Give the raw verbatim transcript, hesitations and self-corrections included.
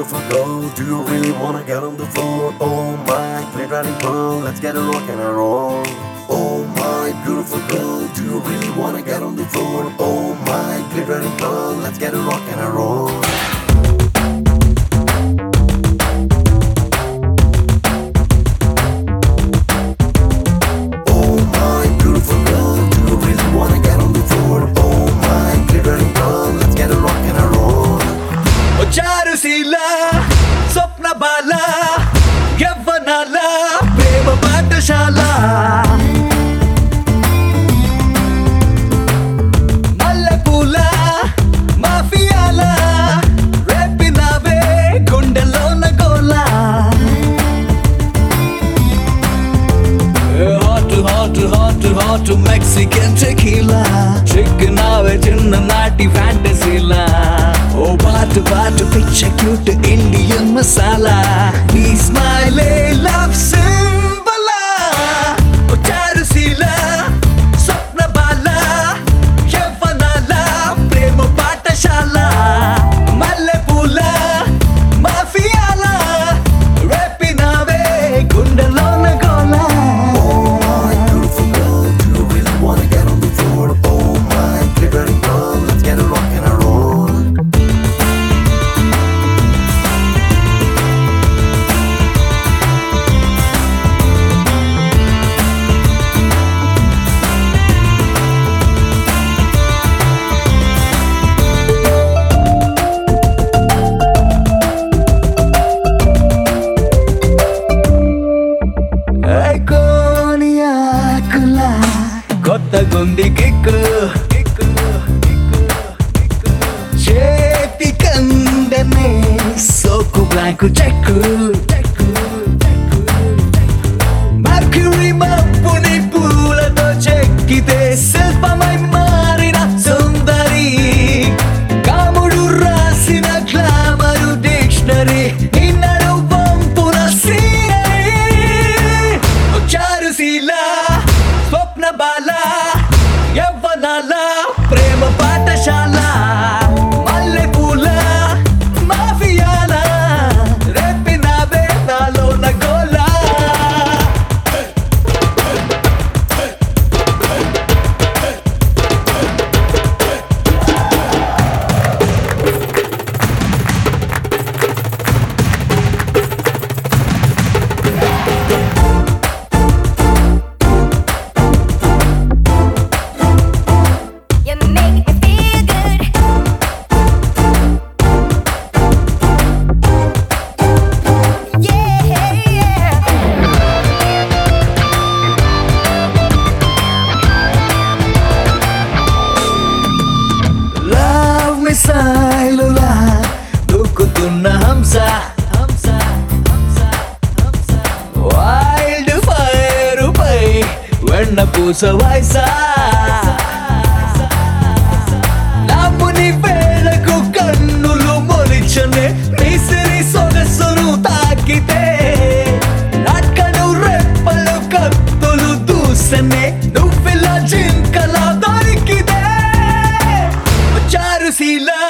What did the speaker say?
beautiful girl, do you really wanna get on the floor? Oh my glittering pearl, let's get a rock and a roll. Oh my beautiful girl, do you really wanna get on the floor? Oh my glittering pearl, let's get a rock and a roll. Oh my beautiful girl, do you really wanna get on the floor? Oh my glittering pearl, let's get a rock and a roll. Charusheela స్వప్న బాల యవ్వనాల ప్రేమ పాఠశాల మల్లెపూల మాఫియాల రేపినావే గుండెలోన గోల hot hot hot hot Mexican tequila చిక్కినావే చిన్ననాటి ఫ్యాంటసీలా ఓ బాటు బాటు పిచ్చ క్యూట్ ఇండియన్ మసాలా నీ స్మైలే లవ్ సింబలా ఓ చారుశీల స్వప్న బాల యవ్వనాల ప్రేమ పాఠశాల మల్లెపూల మాఫియాల రేపినావే గుండెలోన గోల. Oh my beautiful girl, do you really wanna get on the floor? Oh my glittering pearl, let's get a rock and a roll. కోనియాకులా కొత్త గుండి కిక్కు చేతి కందనే సోకు బ్లాంకు చెక్కు మర్క్యూరీ మప్పుని పూలతో చెక్కితే శిల్పమై మారిన సుందరి కాముడు రాసిన గ్లామరు డిక్షనరీ నిన్నడు వంపున సీనరీ చారుశీల స్వప్న బాల యవ్వనాల ప్రేమ పాఠశాల మల్లెపూల మాఫియాల రేపినావే నాలోన గోల. You make me feel good. Yeah, yeah. Love మిసైలులా దూకుతున్న హంస వైల్డ్ ఫైర్ పై వెన్న పూస వయసా నాపుని వేళకు కన్నులు మొలిచనే నిసిరి సొగసును తాకితే నాకను రెప్పలు కత్తులు దూసనే నువ్విలా జింకలా దొరికితే చారుశీల